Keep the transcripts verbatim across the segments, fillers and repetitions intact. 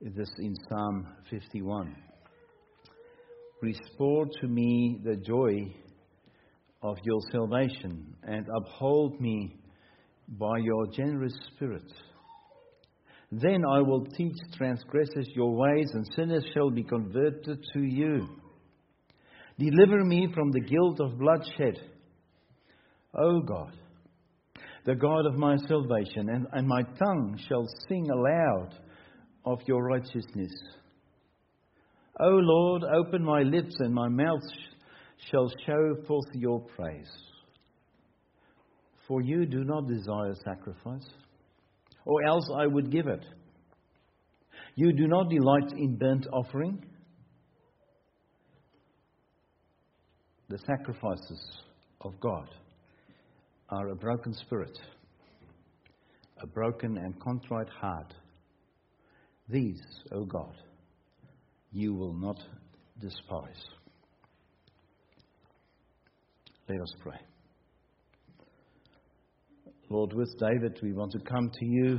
this in Psalm fifty-one. Restore to me the joy of your salvation and uphold me by your generous spirit. Then I will teach transgressors your ways, and sinners shall be converted to you. Deliver me from the guilt of bloodshed, O God, the God of my salvation, and, and my tongue shall sing aloud of your righteousness. O Lord, open my lips, and my mouth sh- shall show forth your praise. For you do not desire sacrifice, or else I would give it. You do not delight in burnt offering. The sacrifices of God are a broken spirit, a broken and contrite heart. These, O God, you will not despise. Let us pray. Lord, with David, we want to come to you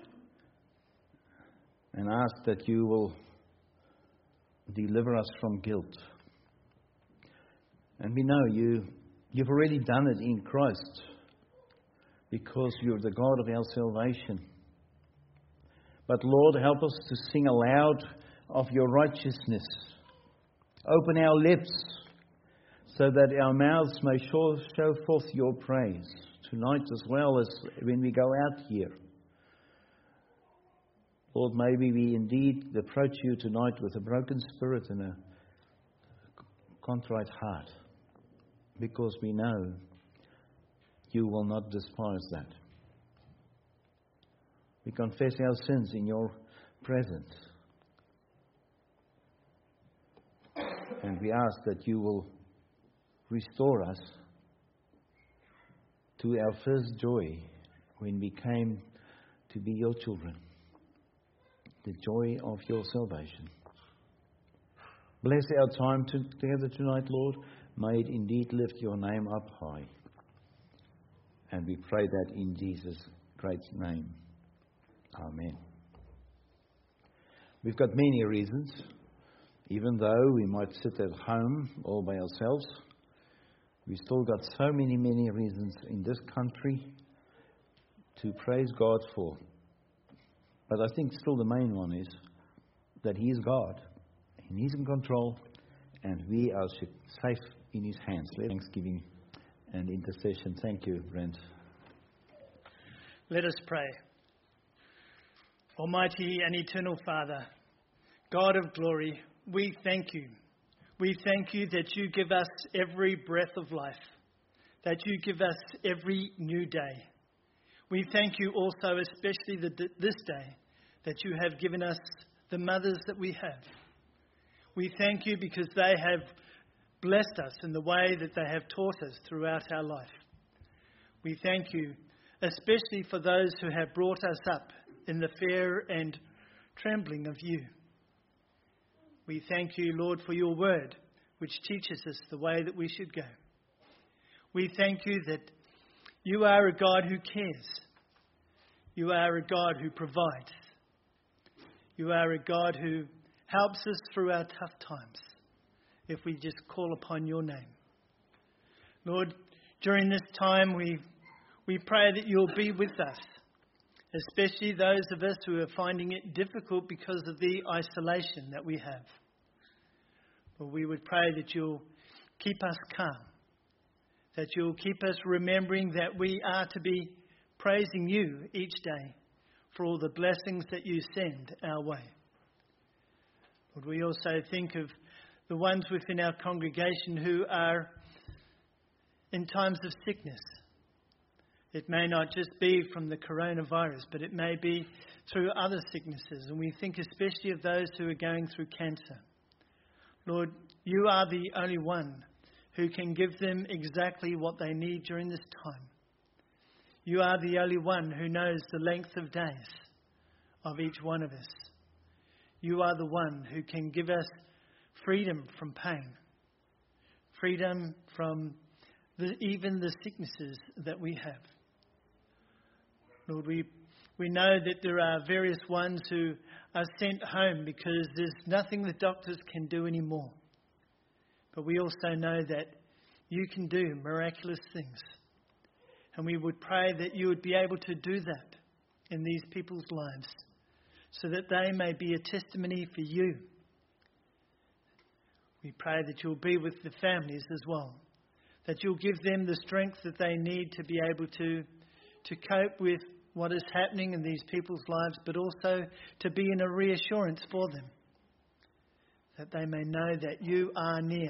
and ask that you will deliver us from guilt. And we know you, you've already done it in Christ, because you're the God of our salvation. But Lord, help us to sing aloud of your righteousness. Open our lips so that our mouths may show, show forth your praise tonight as well as when we go out here. Lord, maybe we indeed approach you tonight with a broken spirit and a contrite heart, because we know you will not despise that. We confess our sins in your presence. And we ask that you will restore us to our first joy when we came to be your children, the joy of your salvation. Bless our time together tonight, Lord. May it indeed lift your name up high. And we pray that in Jesus' great name. Amen. We've got many reasons, even though we might sit at home all by ourselves. We've still got so many, many reasons in this country to praise God for. But I think still the main one is that He is God, and He's in control, and we are safe in His hands. Let thanksgiving and intercession. Thank you, Brent. Let us pray. Almighty and eternal Father, God of glory, we thank you. We thank you that you give us every breath of life, that you give us every new day. We thank you also, especially the, this day, that you have given us the mothers that we have. We thank you because they have blessed us in the way that they have taught us throughout our life. We thank you, especially for those who have brought us up in the fear and trembling of you. We thank you, Lord, for your word, which teaches us the way that we should go. We thank you that you are a God who cares. You are a God who provides. You are a God who helps us through our tough times if we just call upon your name. Lord, during this time we we pray that you'll be with us, especially those of us who are finding it difficult because of the isolation that we have. But we would pray that you'll keep us calm, that you'll keep us remembering that we are to be praising you each day for all the blessings that you send our way. But we also think of the ones within our congregation who are in times of sickness. It may not just be from the coronavirus, but it may be through other sicknesses. And we think especially of those who are going through cancer. Lord, you are the only one who can give them exactly what they need during this time. You are the only one who knows the length of days of each one of us. You are the one who can give us freedom from pain, freedom from the, even the sicknesses that we have. Lord, we We know that there are various ones who are sent home because there's nothing the doctors can do anymore. But we also know that you can do miraculous things. And we would pray that you would be able to do that in these people's lives, so that they may be a testimony for you. We pray that you'll be with the families as well, that you'll give them the strength that they need to be able to, to cope with what is happening in these people's lives, but also to be in a reassurance for them, that they may know that you are near.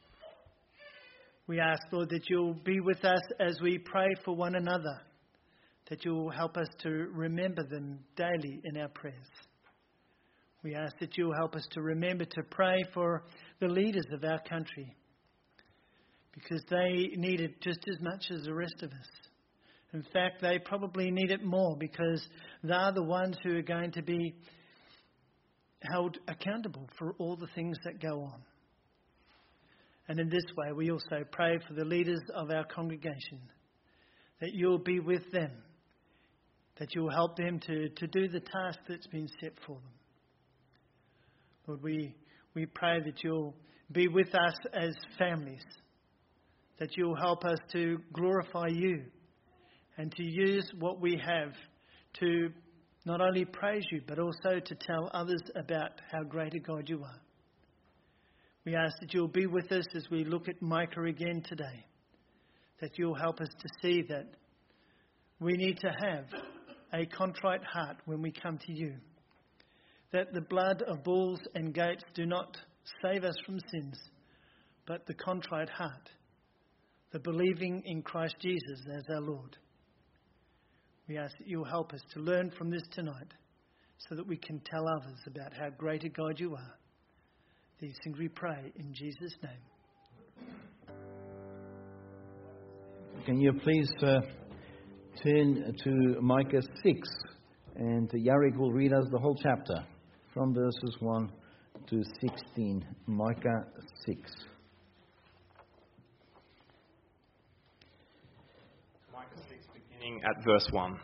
We ask, Lord, that you'll be with us as we pray for one another, that you'll help us to remember them daily in our prayers. We ask that you'll help us to remember to pray for the leaders of our country, because they need it just as much as the rest of us. In fact, they probably need it more, because they're the ones who are going to be held accountable for all the things that go on. And in this way, we also pray for the leaders of our congregation, that you'll be with them, that you'll help them to, to do the task that's been set for them. Lord, we, we pray that you'll be with us as families, that you'll help us to glorify you and to use what we have to not only praise you, but also to tell others about how great a God you are. We ask that you'll be with us as we look at Micah again today, that you'll help us to see that we need to have a contrite heart when we come to you, that the blood of bulls and goats do not save us from sins, but the contrite heart, the believing in Christ Jesus as our Lord. We ask that you'll help us to learn from this tonight, so that we can tell others about how great a God you are. These things we pray in Jesus' name. Can you please uh, turn to Micah six, and Yarek will read us the whole chapter from verses one to sixteen. Micah six. Micah six, beginning at verse one.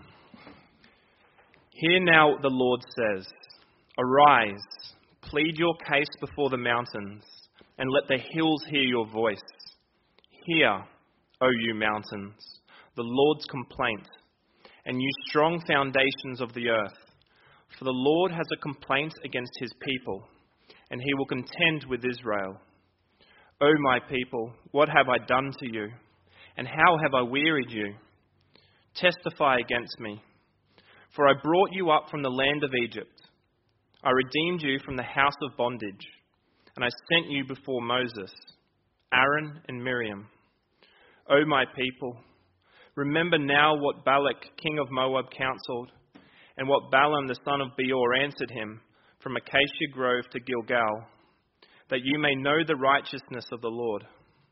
Hear now what the Lord says. Arise, plead your case before the mountains, and let the hills hear your voice. Hear, O you mountains, the Lord's complaint, and you strong foundations of the earth. For the Lord has a complaint against his people, and he will contend with Israel. O my people, what have I done to you? And how have I wearied you? Testify against me. For I brought you up from the land of Egypt. I redeemed you from the house of bondage, and I sent you before Moses, Aaron, and Miriam. O my people, remember now what Balak, king of Moab, counselled, and what Balaam, the son of Beor, answered him from Acacia Grove to Gilgal, that you may know the righteousness of the Lord.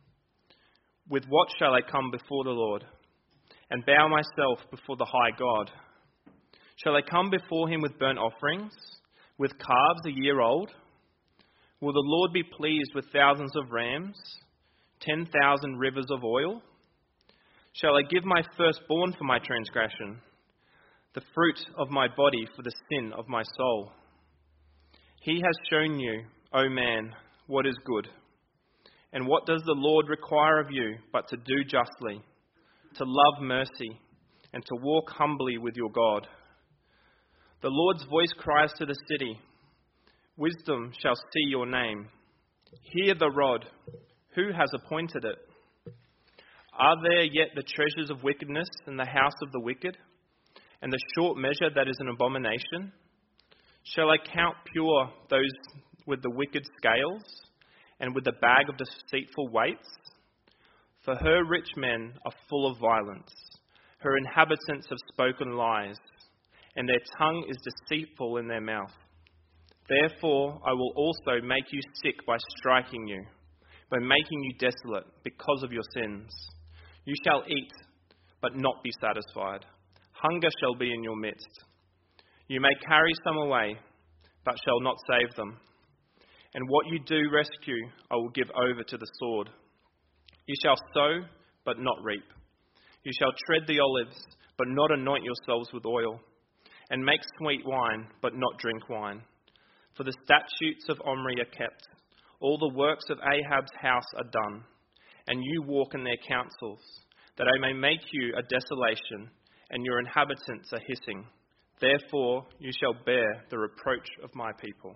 With what shall I come before the Lord, and bow myself before the high God? Shall I come before him with burnt offerings, with calves a year old? Will the Lord be pleased with thousands of rams, ten thousand rivers of oil? Shall I give my firstborn for my transgression, the fruit of my body for the sin of my soul? He has shown you, O man, what is good. And what does the Lord require of you but to do justly, to love mercy, and to walk humbly with your God? The Lord's voice cries to the city, wisdom shall see your name. Hear the rod, who has appointed it? Are there yet the treasures of wickedness in the house of the wicked, and the short measure that is an abomination? Shall I count pure those with the wicked scales, and with the bag of deceitful weights? For her rich men are full of violence, her inhabitants have spoken lies, and their tongue is deceitful in their mouth. Therefore I will also make you sick by striking you, by making you desolate because of your sins. You shall eat, but not be satisfied. Hunger shall be in your midst. You may carry some away, but shall not save them. And what you do rescue, I will give over to the sword. You shall sow, but not reap. You shall tread the olives, but not anoint yourselves with oil. and make sweet wine, but not drink wine. For the statutes of Omri are kept, all the works of Ahab's house are done, and you walk in their counsels, that I may make you a desolation, and your inhabitants are hissing. Therefore you shall bear the reproach of my people.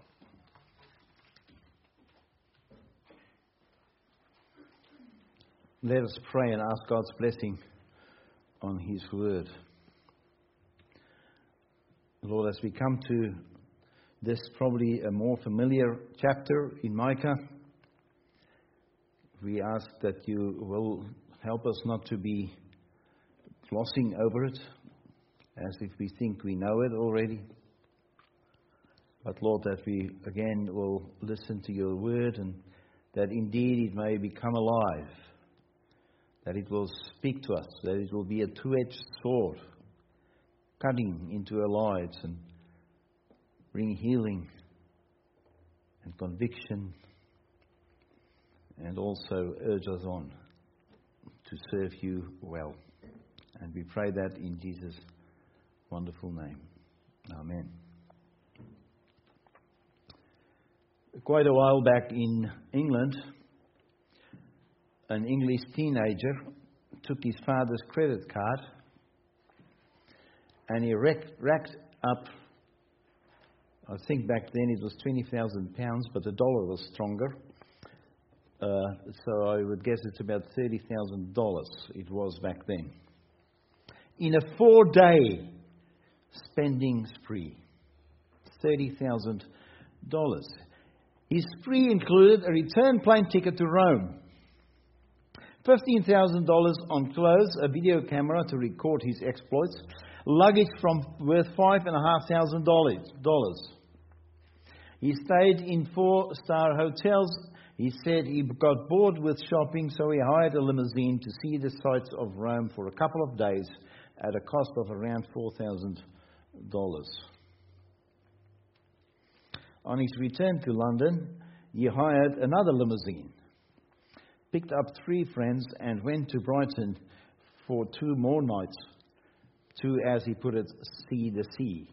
Let us pray and ask God's blessing on His word. Lord, as we come to this probably a more familiar chapter in Micah, we ask that you will help us not to be glossing over it as if we think we know it already. But Lord, that we again will listen to your word and that indeed it may become alive, that it will speak to us, that it will be a two-edged sword, cutting into our lives and bring healing and conviction, and also urge us on to serve you well. And we pray that in Jesus' wonderful name. Amen. Quite a while back in England, an English teenager took his father's credit card and he racked, racked up, I think back then it was twenty thousand pounds, but the dollar was stronger. Uh, so I would guess it's about thirty thousand dollars it was back then. In a four-day spending spree, thirty thousand dollars. His spree included a return plane ticket to Rome, fifteen thousand dollars on clothes, a video camera to record his exploits, luggage from worth five and a half thousand dollars. He stayed in four-star hotels. He said he got bored with shopping, so he hired a limousine to see the sights of Rome for a couple of days at a cost of around four thousand dollars. On his return to London, he hired another limousine, picked up three friends, and went to Brighton for two more nights to, as he put it, see the sea.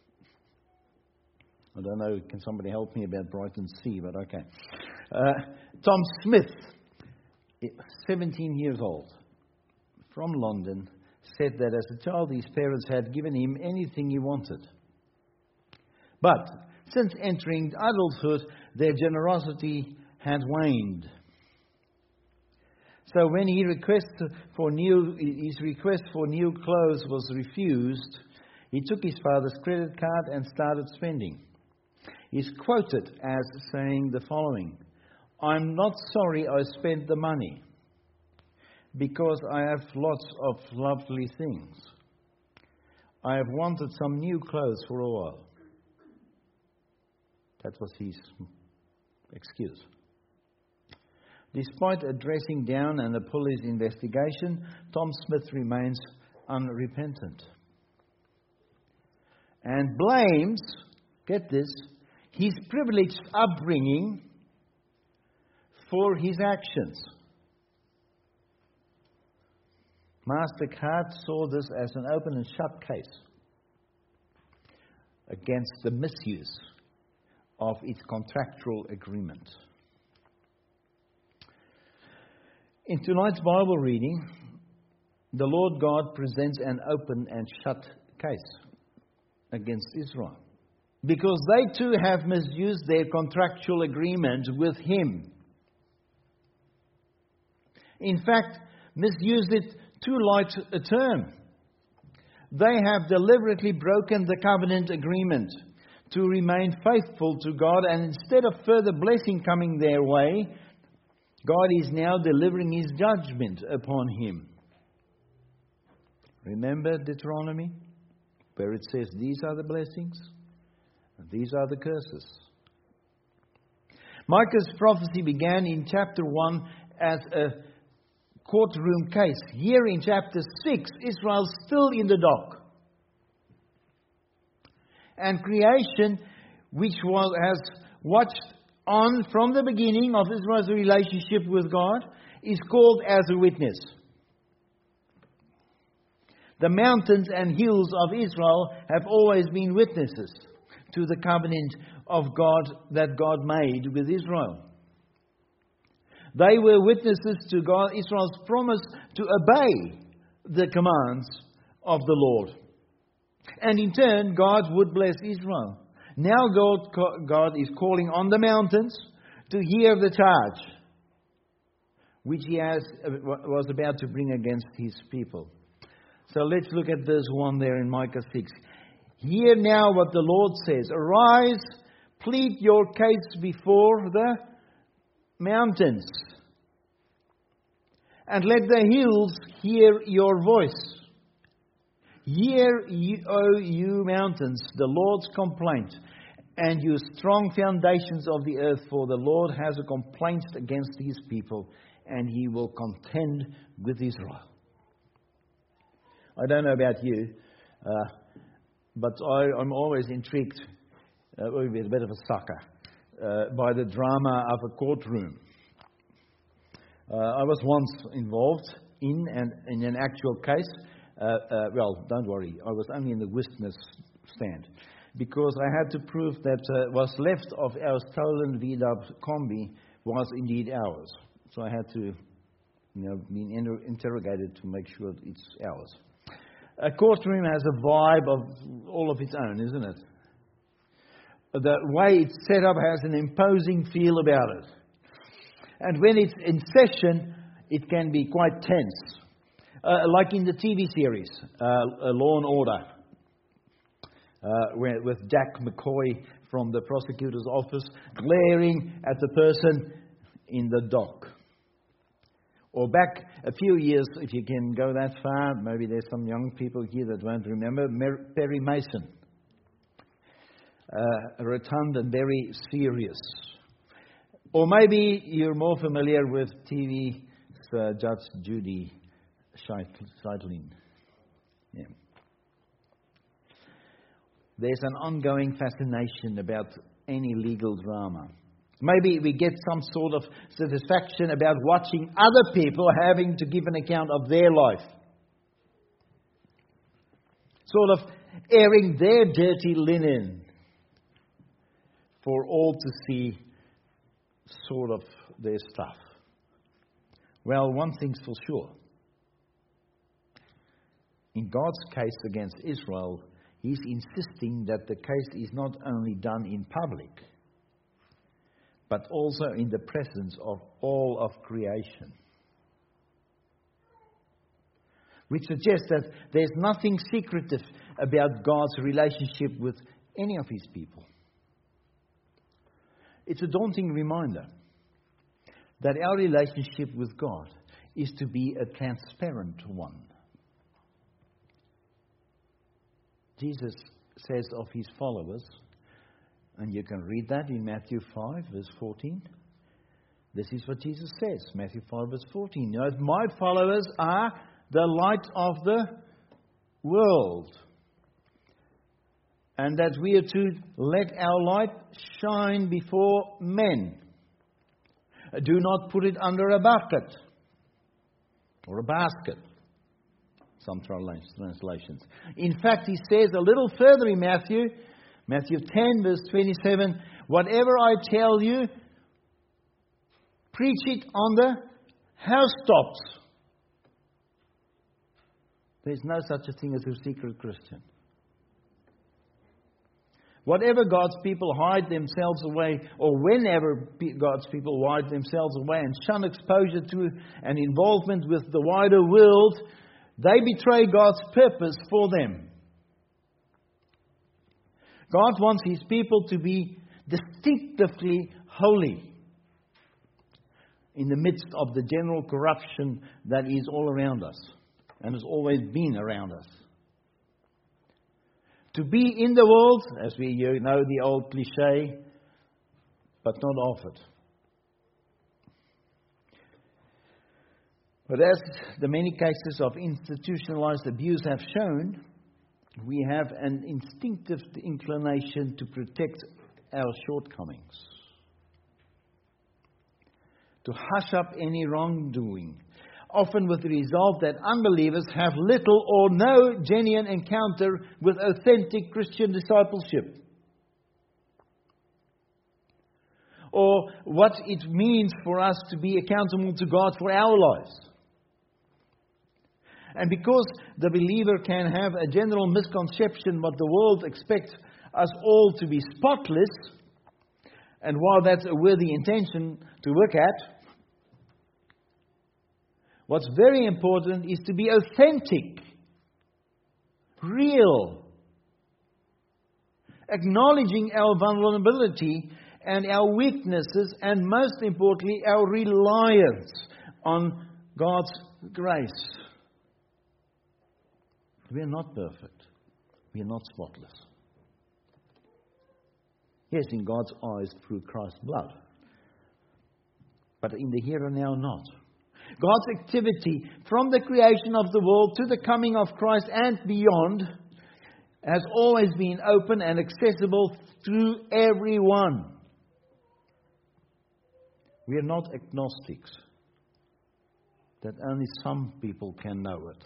I don't know, can somebody help me about Brighton Sea, but okay. Uh, Tom Smith, seventeen years old, from London, said that as a child his parents had given him anything he wanted. But since entering adulthood, their generosity had waned. So when he requested for new, his request for new clothes was refused, he took his father's credit card and started spending. He's quoted as saying the following: "I'm not sorry I spent the money, because I have lots of lovely things. I have wanted some new clothes for a while." That was his excuse. Despite a dressing down and a police investigation, Tom Smith remains unrepentant and blames, get this, his privileged upbringing for his actions. MasterCard saw this as an open and shut case against the misuse of its contractual agreement. In tonight's Bible reading, the Lord God presents an open and shut case against Israel, because they too have misused their contractual agreement with Him. In fact, misused it too light a term. They have deliberately broken the covenant agreement to remain faithful to God, and instead of further blessing coming their way, God is now delivering His judgment upon him. Remember Deuteronomy, where it says, these are the blessings, and these are the curses. Micah's prophecy began in chapter one as a courtroom case. Here in chapter six, Israel's still in the dock. And creation, which was, has watched on from the beginning of Israel's relationship with God, is called as a witness. The mountains and hills of Israel have always been witnesses to the covenant of God that God made with Israel. They were witnesses to God, Israel's promise to obey the commands of the Lord. And in turn, God would bless Israel. Now God, God is calling on the mountains to hear the charge which he has, was about to bring against his people. So let's look at verse one there in Micah six. Hear now what the Lord says. Arise, plead your case before the mountains, and let the hills hear your voice. Hear, you, O you mountains, the Lord's complaint, and you strong foundations of the earth, for the Lord has a complaint against his people, and he will contend with Israel. I don't know about you, uh, but I, I'm always intrigued, uh, a bit of a sucker, uh, by the drama of a courtroom. Uh, I was once involved in an, in an actual case. Uh, uh, well, don't worry, I was only in the witness stand, because I had to prove that uh, what's left of our stolen V W Combi was indeed ours. So I had to, you know, be inter- interrogated to make sure it's ours. A courtroom has a vibe of all of its own, isn't it? The way it's set up has an imposing feel about it. And when it's in session, it can be quite tense. Uh, like in the T V series, uh, Law and Order, uh, where, with Jack McCoy from the prosecutor's office glaring at the person in the dock. Or back a few years, if you can go that far, maybe there's some young people here that won't remember, Mer- Perry Mason. Uh, rotund and very serious. Or maybe you're more familiar with T V uh, Judge Judy Zeitlin. Yeah. There's an ongoing fascination about any legal drama. Maybe we get some sort of satisfaction about watching other people having to give an account of their life. Sort of airing their dirty linen for all to see, sort of their stuff. Well, one thing's for sure. In God's case against Israel, he's insisting that the case is not only done in public, but also in the presence of all of creation. Which suggests that there's nothing secretive about God's relationship with any of his people. It's a daunting reminder that our relationship with God is to be a transparent one. Jesus says of his followers, and you can read that in Matthew five, verse fourteen. This is what Jesus says, Matthew five, verse fourteen. You know, my followers are the light of the world. And that we are to let our light shine before men. Do not put it under a bucket or a basket. Some translations. In fact, he says a little further in Matthew, Matthew ten, verse twenty-seven, whatever I tell you, preach it on the housetops. There's no such a thing as a secret Christian. Whatever God's people hide themselves away, or whenever God's people hide themselves away and shun exposure to and involvement with the wider world, they betray God's purpose for them. God wants his people to be distinctively holy in the midst of the general corruption that is all around us and has always been around us. To be in the world, as we know the old cliche, but not of it. But as the many cases of institutionalized abuse have shown, we have an instinctive inclination to protect our shortcomings, to hush up any wrongdoing. often with the result that unbelievers have little or no genuine encounter with authentic Christian discipleship, or what it means for us to be accountable to God for our lives. And because the believer can have a general misconception what the world expects us all to be spotless, and while that's a worthy intention to look at, what's very important is to be authentic, real, acknowledging our vulnerability and our weaknesses, and most importantly, our reliance on God's grace. We are not perfect. We are not spotless. Yes, in God's eyes through Christ's blood. But in the here and now, not. God's activity from the creation of the world to the coming of Christ and beyond has always been open and accessible to everyone. We are not agnostics, that only some people can know it.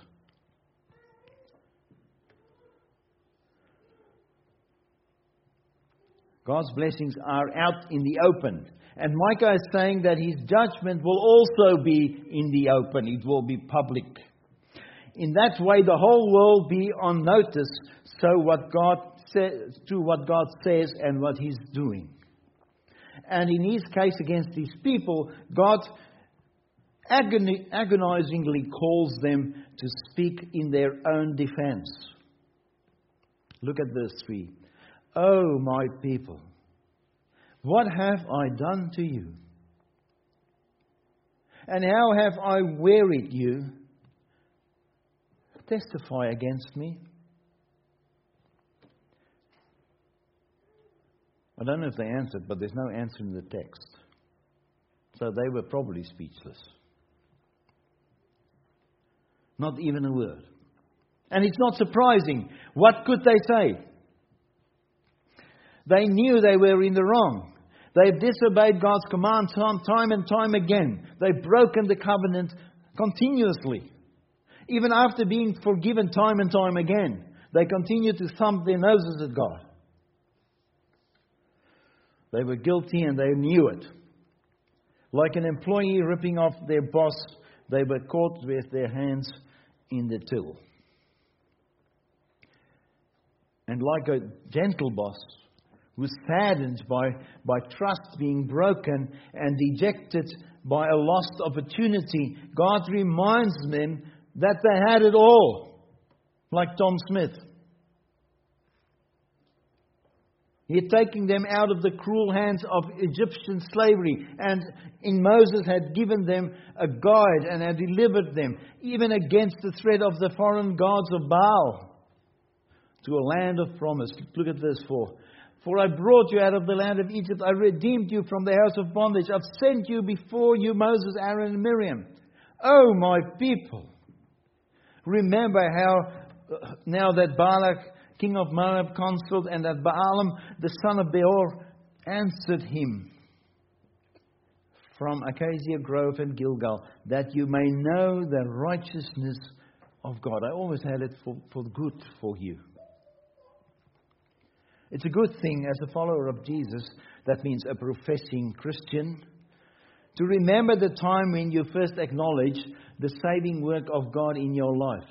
God's blessings are out in the open. And Micah is saying that his judgment will also be in the open. It will be public. In that way, the whole world be on notice so what God says, to what God says and what he's doing. And in his case against these people, God agoni- agonizingly calls them to speak in their own defense. Look at verse three. Oh, my people, what have I done to you? And how have I wearied you? Testify against me. I don't know if they answered, but there's no answer in the text. So they were probably speechless. Not even a word. And it's not surprising. What could they say? They knew they were in the wrong. They've disobeyed God's command time and time again. They've broken the covenant continuously. Even after being forgiven time and time again, they continue to thump their noses at God. They were guilty and they knew it. Like an employee ripping off their boss, they were caught with their hands in the till. And like a gentle boss, who's saddened by, by trust being broken and dejected by a lost opportunity, God reminds them that they had it all, like Tom Smith. He had taken them out of the cruel hands of Egyptian slavery, and in Moses had given them a guide and had delivered them, even against the threat of the foreign gods of Baal, to a land of promise. Look at verse four. For I brought you out of the land of Egypt. I redeemed you from the house of bondage. I've sent you before you, Moses, Aaron, and Miriam. Oh, my people. Remember how uh, now that Balak, king of Moab, consulted, and that Balaam, the son of Beor, answered him from Acacia Grove and Gilgal, that you may know the righteousness of God. I always had it for, for good for you. It's a good thing as a follower of Jesus, that means a professing Christian, to remember the time when you first acknowledged the saving work of God in your life.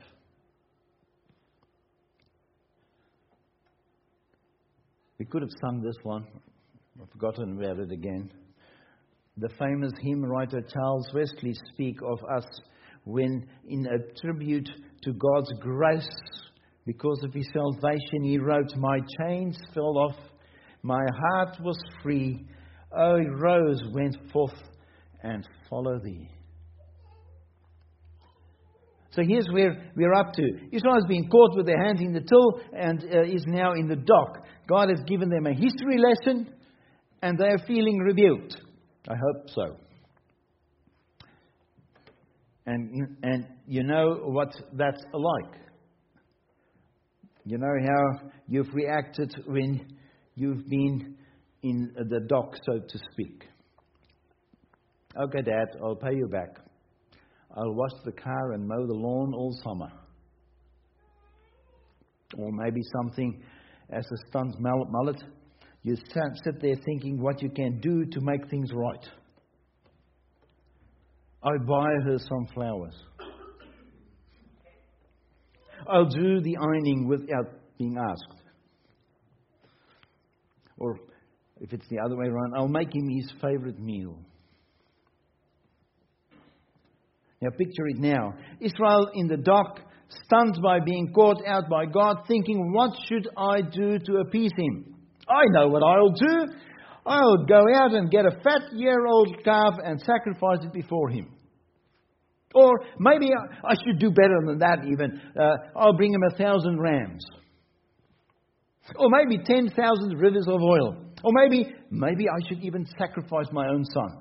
We could have sung this one. I've forgotten about it again. The famous hymn writer Charles Wesley speak of us when, in a tribute to God's grace, because of his salvation, he wrote, my chains fell off, my heart was free, O rose went forth and follow thee. So here's where we're up to. Israel has been caught with their hands in the till and uh, is now in the dock. God has given them a history lesson and they are feeling rebuked. I hope so. And, and you know what that's like. You know how you've reacted when you've been in the dock, so to speak. Okay, Dad, I'll pay you back. I'll wash the car and mow the lawn all summer. Or maybe something as a stunt mullet. You sit there thinking what you can do to make things right. I buy her some flowers. I'll do the ironing without being asked. Or if it's the other way around, I'll make him his favorite meal. Now picture it now. Israel in the dock, stunned by being caught out by God, thinking, what should I do to appease him? I know what I'll do. I'll go out and get a fat year-old calf and sacrifice it before him. Or maybe I should do better than that even. Uh, I'll bring him a thousand rams. Or maybe ten thousand rivers of oil. Or maybe, maybe I should even sacrifice my own son.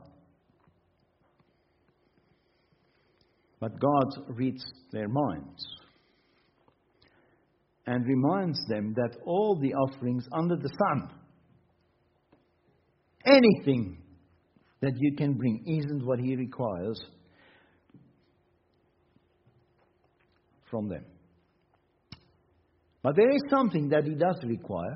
But God reads their minds and reminds them that all the offerings under the sun, anything that you can bring, isn't what He requires from them. But there is something that He does require.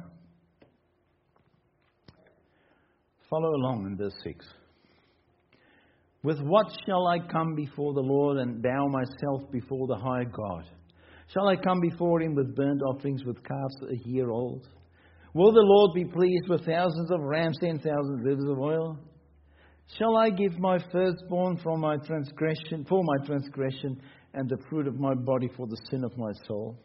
Follow along in verse six. With what shall I come before the Lord and bow myself before the high God? Shall I come before Him with burnt offerings, with calves a year old? Will the Lord be pleased with thousands of rams, ten thousand rivers of oil? Shall I give my firstborn from my transgression, for my transgression, and the fruit of my body for the sin of my soul?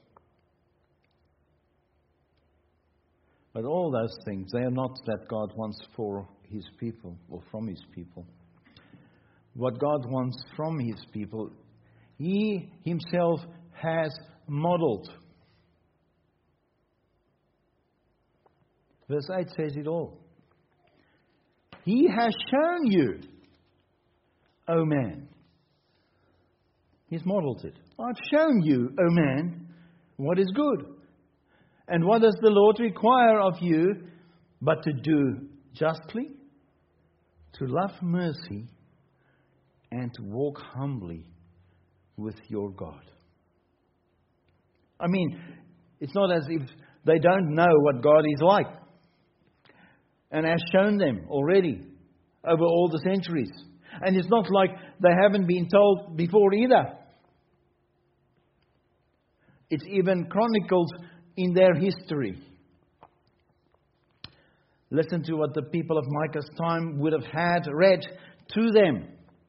But all those things, they are not that God wants for His people or from His people. What God wants from His people, He Himself has modeled. Verse eight says it all. He has shown you, O man. He's modeled it. I've shown you, O man, what is good. And what does the Lord require of you but to do justly, to love mercy, and to walk humbly with your God? I mean, it's not as if they don't know what God is like and has shown them already over all the centuries. And it's not like they haven't been told before either. It's even chronicled in their history. Listen to what the people of Micah's time would have had read to them.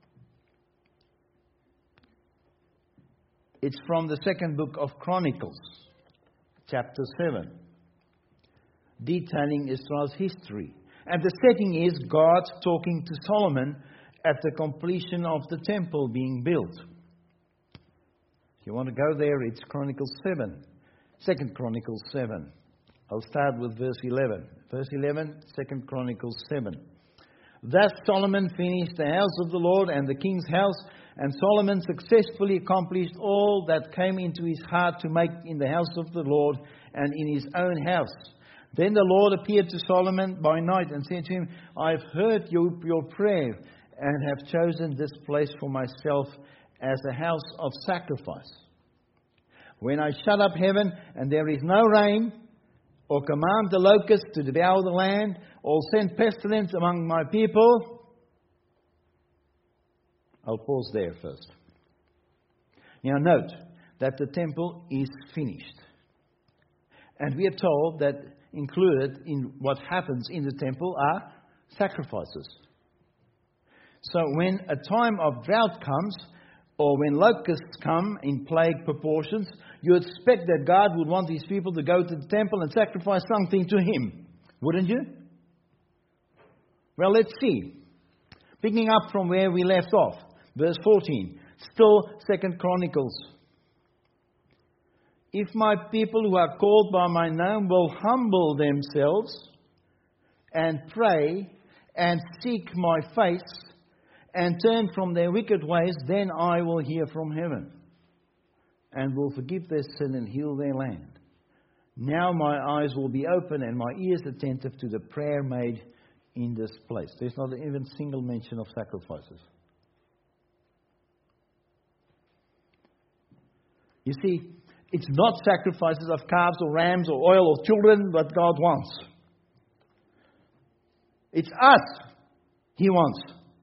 It's from the second book of Chronicles, chapter seven, detailing Israel's history. And the setting is God talking to Solomon at the completion of the temple being built. If you want to go there, it's Chronicles seven. Second Chronicles seven. I'll start with verse eleven. Verse eleven, Second Chronicles seven. Thus Solomon finished the house of the Lord and the king's house, and Solomon successfully accomplished all that came into his heart to make in the house of the Lord and in his own house. Then the Lord appeared to Solomon by night and said to him, I have heard your, your prayer and have chosen this place for myself as a house of sacrifice. When I shut up heaven and there is no rain, or command the locusts to devour the land, or send pestilence among my people. I'll pause there first. Now note that the temple is finished. And we are told that included in what happens in the temple are sacrifices. So when a time of drought comes, or when locusts come in plague proportions, you expect that God would want His people to go to the temple and sacrifice something to Him. Wouldn't you? Well, let's see. Picking up from where we left off. Verse fourteen. Still Second Chronicles. If my people who are called by my name will humble themselves and pray and seek my face and turn from their wicked ways, then I will hear from heaven and will forgive their sin and heal their land. Now my eyes will be open and my ears attentive to the prayer made in this place. There's not even a single mention of sacrifices. You see, it's not sacrifices of calves or rams or oil or children that God wants. It's us He wants.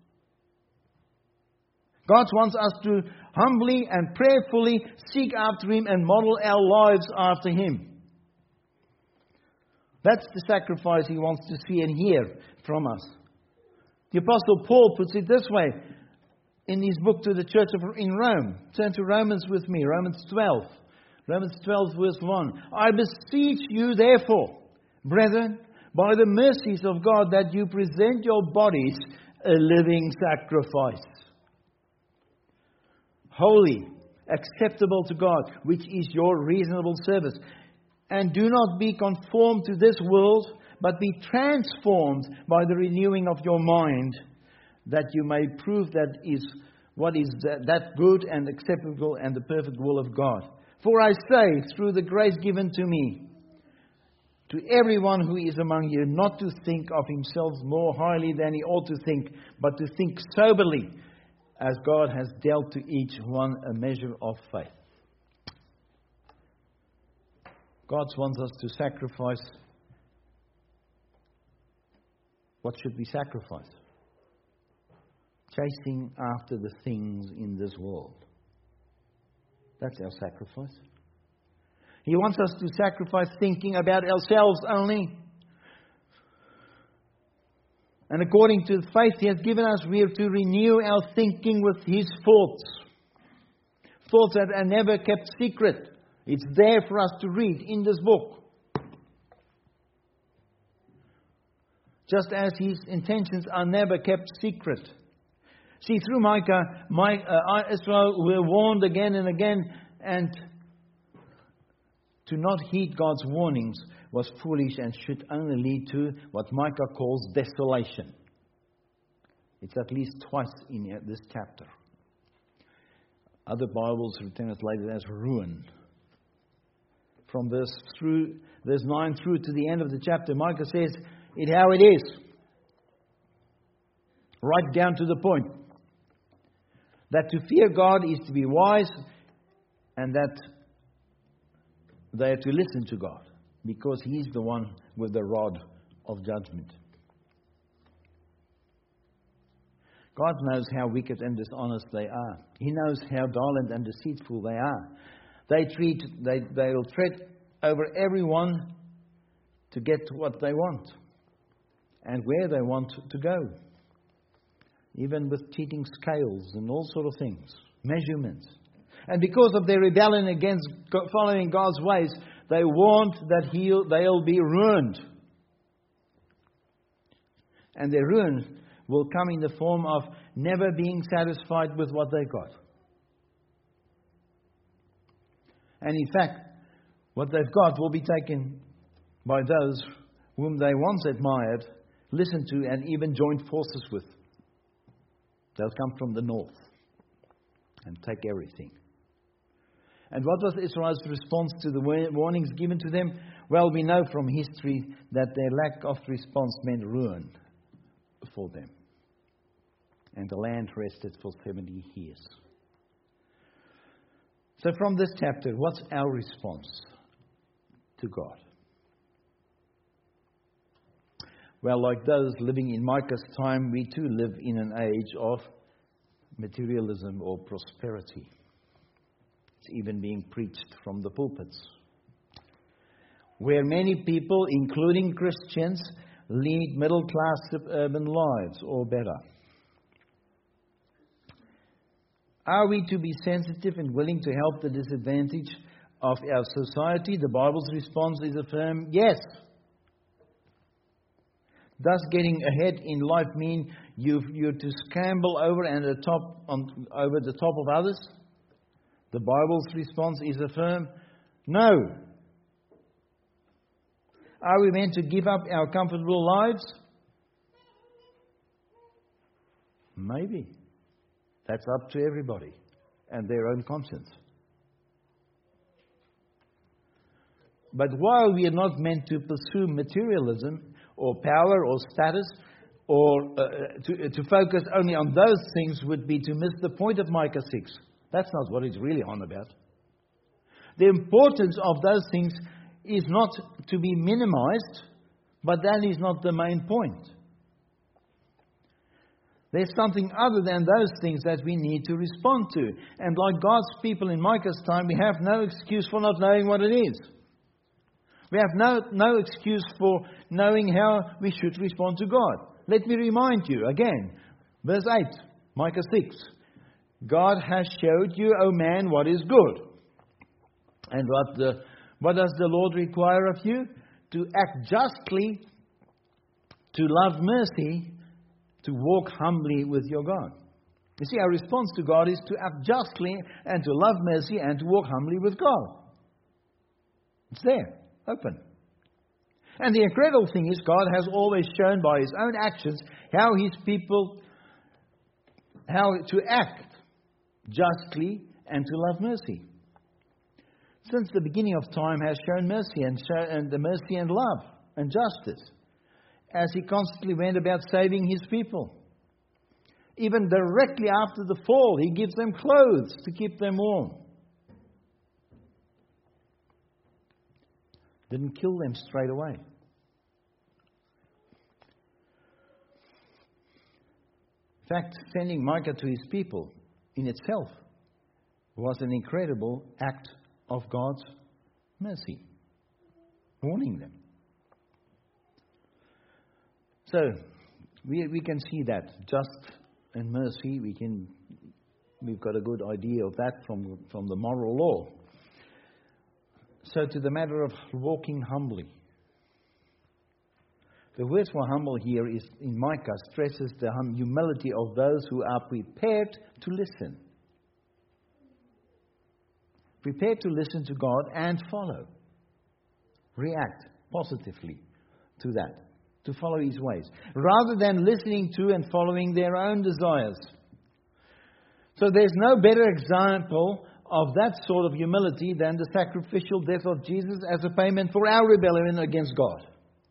God wants us to humbly and prayerfully seek after Him and model our lives after Him. That's the sacrifice He wants to see and hear from us. The Apostle Paul puts it this way in his book to the church of, in Rome. Turn to Romans with me, Romans twelve. Romans twelve verse one. I beseech you therefore, brethren, by the mercies of God, that you present your bodies a living sacrifice, holy, acceptable to God, which is your reasonable service. And do not be conformed to this world, but be transformed by the renewing of your mind, that you may prove that is what is that, that good and acceptable and the perfect will of God. For I say, through the grace given to me, to everyone who is among you, not to think of himself more highly than he ought to think, but to think soberly, as God has dealt to each one a measure of faith. God wants us to sacrifice. What should we sacrifice? Chasing after the things in this world. That's our sacrifice. He wants us to sacrifice thinking about ourselves only. And according to the faith He has given us, we are to renew our thinking with His thoughts. Thoughts that are never kept secret. It's there for us to read in this book. Just as His intentions are never kept secret. See, through Micah, my, uh, Israel were warned again and again, and to not heed God's warnings was foolish and should only lead to what Micah calls desolation. It's at least twice in this chapter. Other Bibles translate it as ruin. From verse through verse nine through to the end of the chapter, Micah says it how it is. Right down to the point. That to fear God is to be wise, and that they are to listen to God, because He's the one with the rod of judgment. God knows how wicked and dishonest they are. He knows how dull and deceitful they are. They treat, they, they will tread over everyone to get what they want and where they want to go. Even with cheating scales and all sort of things, measurements. And because of their rebellion against following God's ways, they want that he'll, they'll be ruined. And their ruin will come in the form of never being satisfied with what they got. And in fact, what they've got will be taken by those whom they once admired, listened to, and even joined forces with. They'll come from the north and take everything. And what was Israel's response to the warnings given to them? Well, we know from history that their lack of response meant ruin for them. And the land rested for seventy years. So from this chapter, what's our response to God? Well, like those living in Micah's time, we too live in an age of materialism or prosperity. It's even being preached from the pulpits, where many people, including Christians, lead middle-class suburban lives or better. Are we to be sensitive and willing to help the disadvantage of our society? The Bible's response is a firm yes. Does getting ahead in life mean you've, you're to scramble over and the top on, over the top of others? The Bible's response is a firm no. Are we meant to give up our comfortable lives? Maybe. That's up to everybody and their own conscience. But while we are not meant to pursue materialism or power or status, or uh, to, to focus only on those things would be to miss the point of Micah six. That's not what it's really on about. The importance of those things is not to be minimized, but that is not the main point. There's something other than those things that we need to respond to. And like God's people in Micah's time, we have no excuse for not knowing what it is. We have no, no excuse for knowing how we should respond to God. Let me remind you again, verse eight, Micah six. God has showed you, O man, what is good. And what, the, what does the Lord require of you? To act justly, to love mercy, to walk humbly with your God. You see, our response to God is to act justly and to love mercy and to walk humbly with God. It's there, open. And the incredible thing is, God has always shown by His own actions how His people, how to act justly and to love mercy. Since the beginning of time has shown mercy and, show, and the mercy and love and justice, as He constantly went about saving His people. Even directly after the fall, He gives them clothes to keep them warm. Didn't kill them straight away. In fact, sending Micah to his people in itself was an incredible act of God's mercy, warning them. So, we we can see that just and mercy. We can we've got a good idea of that from from the moral law. So, to the matter of walking humbly, the word for humble here is in Micah stresses the hum- humility of those who are prepared to listen, prepared to listen to God and follow, react positively to that. To follow His ways, rather than listening to and following their own desires. So there's no better example of that sort of humility than the sacrificial death of Jesus as a payment for our rebellion against God.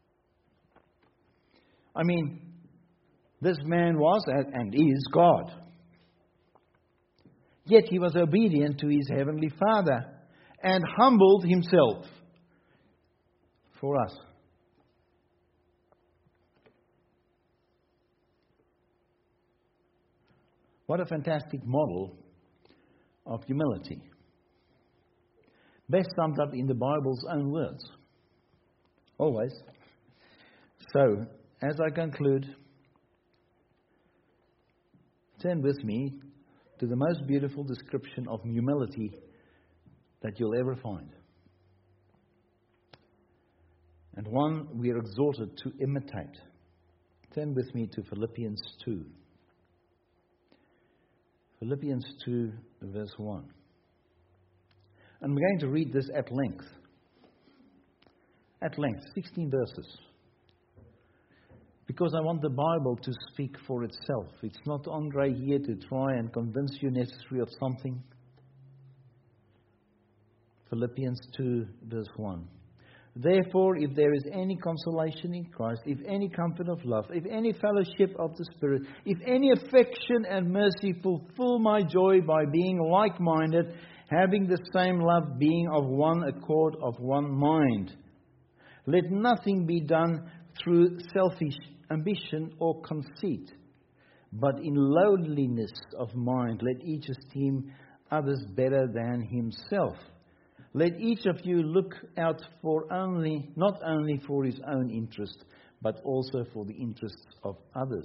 I mean, this man was and is God. Yet He was obedient to His heavenly Father and humbled Himself for us. What a fantastic model of humility. Best summed up in the Bible's own words. Always. So, as I conclude, turn with me to the most beautiful description of humility that you'll ever find. And one we are exhorted to imitate. Turn with me to Philippians two. Philippians two, verse one. And we're going to read this at length. At length, sixteen verses. Because I want the Bible to speak for itself. It's not Andre here to try and convince you necessarily of something. Philippians two, verse one. Therefore, if there is any consolation in Christ, if any comfort of love, if any fellowship of the Spirit, if any affection and mercy, fulfill my joy by being like-minded, having the same love, being of one accord, of one mind. Let nothing be done through selfish ambition or conceit, but in lowliness of mind, let each esteem others better than himself. Let each of you look out for only, not only for his own interest, but also for the interests of others.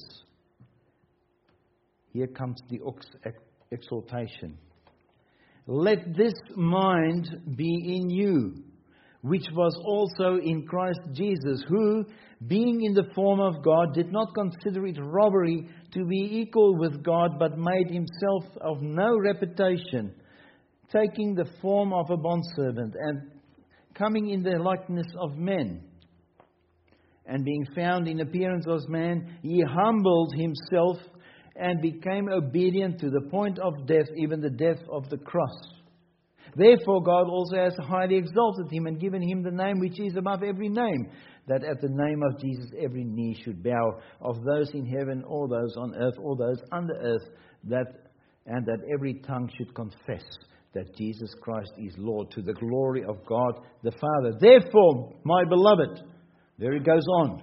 Here comes the exhortation. Let this mind be in you, which was also in Christ Jesus, who, being in the form of God, did not consider it robbery to be equal with God, but made himself of no reputation, taking the form of a bondservant and coming in the likeness of men. And being found in appearance as man, he humbled himself and became obedient to the point of death, even the death of the cross. Therefore God also has highly exalted him and given him the name which is above every name, that at the name of Jesus every knee should bow, of those in heaven or those on earth or those under earth, that and that every tongue should confess that Jesus Christ is Lord, to the glory of God the Father. Therefore, my beloved, there it goes on,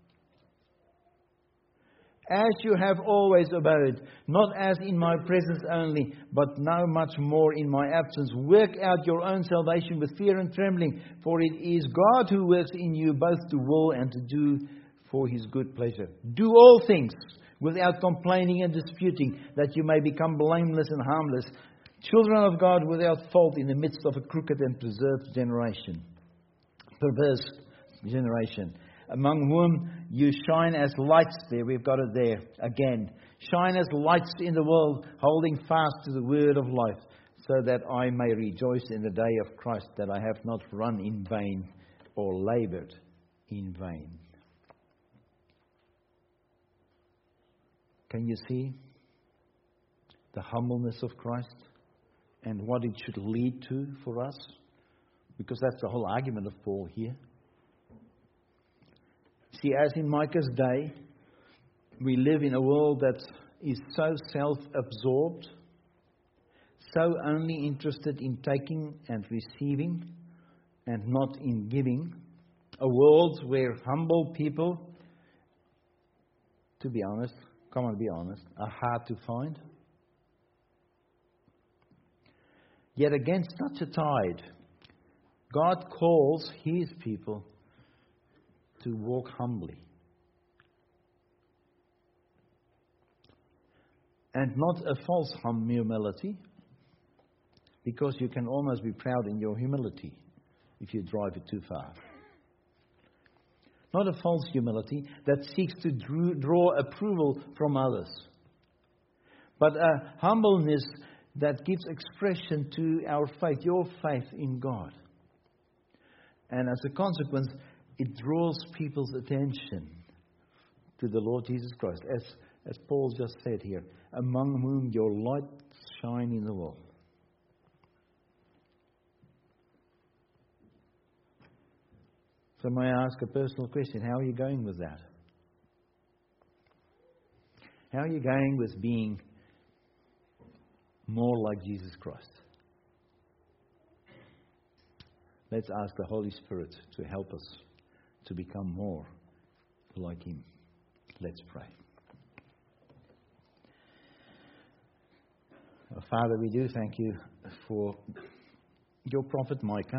as you have always obeyed, not as in my presence only, but now much more in my absence, work out your own salvation with fear and trembling, for it is God who works in you both to will and to do for his good pleasure. Do all things without complaining and disputing, that you may become blameless and harmless, children of God without fault in the midst of a crooked and perverse generation. Perverse generation. Among whom you shine as lights. There, we've got it there again. Shine as lights in the world, holding fast to the word of life, so that I may rejoice in the day of Christ, that I have not run in vain or labored in vain. Can you see the humbleness of Christ and what it should lead to for us? Because that's the whole argument of Paul here. See, as in Micah's day, we live in a world that is so self-absorbed, so only interested in taking and receiving and not in giving. A world where humble people, to be honest, come on, be honest, are hard to find. Yet against such a tide, God calls his people to walk humbly. And not a false hum- humility, because you can almost be proud in your humility if you drive it too far. Not a false humility that seeks to drew, draw approval from others, but a humbleness that gives expression to our faith, your faith in God. And as a consequence, it draws people's attention to the Lord Jesus Christ, as, as Paul just said here, among whom your light shine in the world. So may I ask a personal question? How are you going with that? How are you going with being more like Jesus Christ? Let's ask the Holy Spirit to help us to become more like him. Let's pray. Father, we do thank you for your prophet Micah,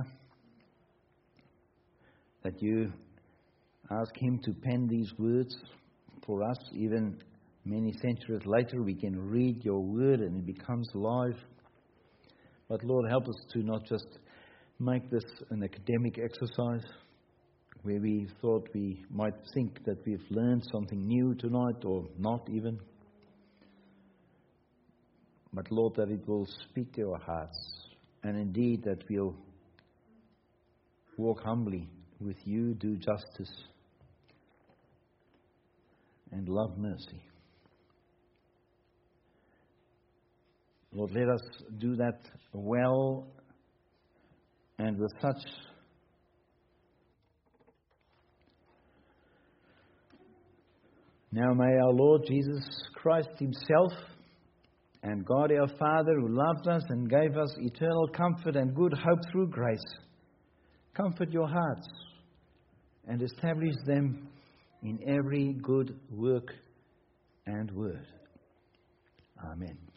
that you ask him to pen these words for us. Even many centuries later, we can read your word and it becomes alive. But Lord, help us to not just make this an academic exercise where we thought we might think that we've learned something new tonight, or not even. But Lord, that it will speak to our hearts, and indeed that we'll walk humbly with you, do justice, and love mercy. Lord, let us do that well and with such Now may our Lord Jesus Christ himself and God our Father, who loved us and gave us eternal comfort and good hope through grace, comfort your hearts and establish them in every good work and word. Amen.